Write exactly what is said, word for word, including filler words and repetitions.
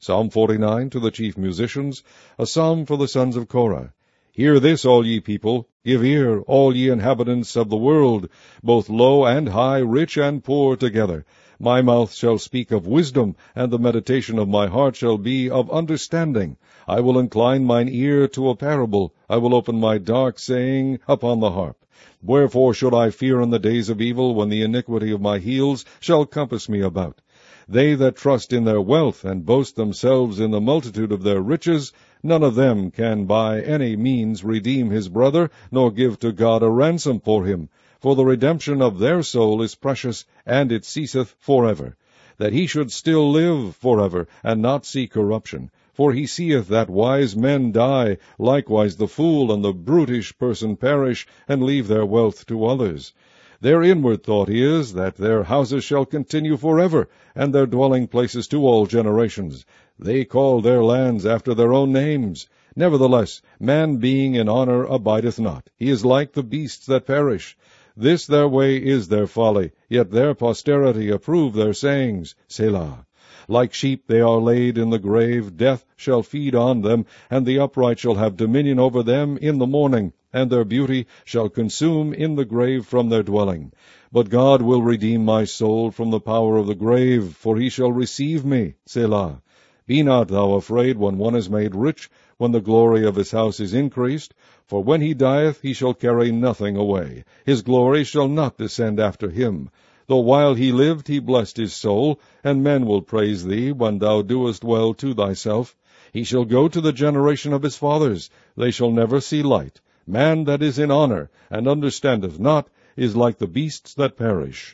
Psalm forty-nine to the chief musicians, a psalm for the sons of Korah. Hear this, all ye people, give ear, all ye inhabitants of the world, both low and high, rich and poor together. My mouth shall speak of wisdom, and the meditation of my heart shall be of understanding. I will incline mine ear to a parable, I will open my dark saying upon the harp. Wherefore should I fear in the days of evil, when the iniquity of my heels shall compass me about? They that trust in their wealth, and boast themselves in the multitude of their riches, none of them can by any means redeem his brother, nor give to God a ransom for him. For the redemption of their soul is precious, and it ceaseth forever. That he should still live forever, and not see corruption. For he seeth that wise men die, likewise the fool and the brutish person perish, and leave their wealth to others. Their inward thought is, that their houses shall continue forever, and their dwelling places to all generations. They call their lands after their own names. Nevertheless, man being in honor abideth not. He is like the beasts that perish. This their way is their folly, yet their posterity approve their sayings. Selah. Like sheep they are laid in the grave, death shall feed on them, and the upright shall have dominion over them in the morning, and their beauty shall consume in the grave from their dwelling. But God will redeem my soul from the power of the grave, for he shall receive me. Selah. Be not thou afraid when one is made rich, when the glory of his house is increased. For when he dieth, he shall carry nothing away. His glory shall not descend after him. Though while he lived he blessed his soul, and men will praise thee when thou doest well to thyself. He shall go to the generation of his fathers. They shall never see light. Man that is in honor, and understandeth not, is like the beasts that perish.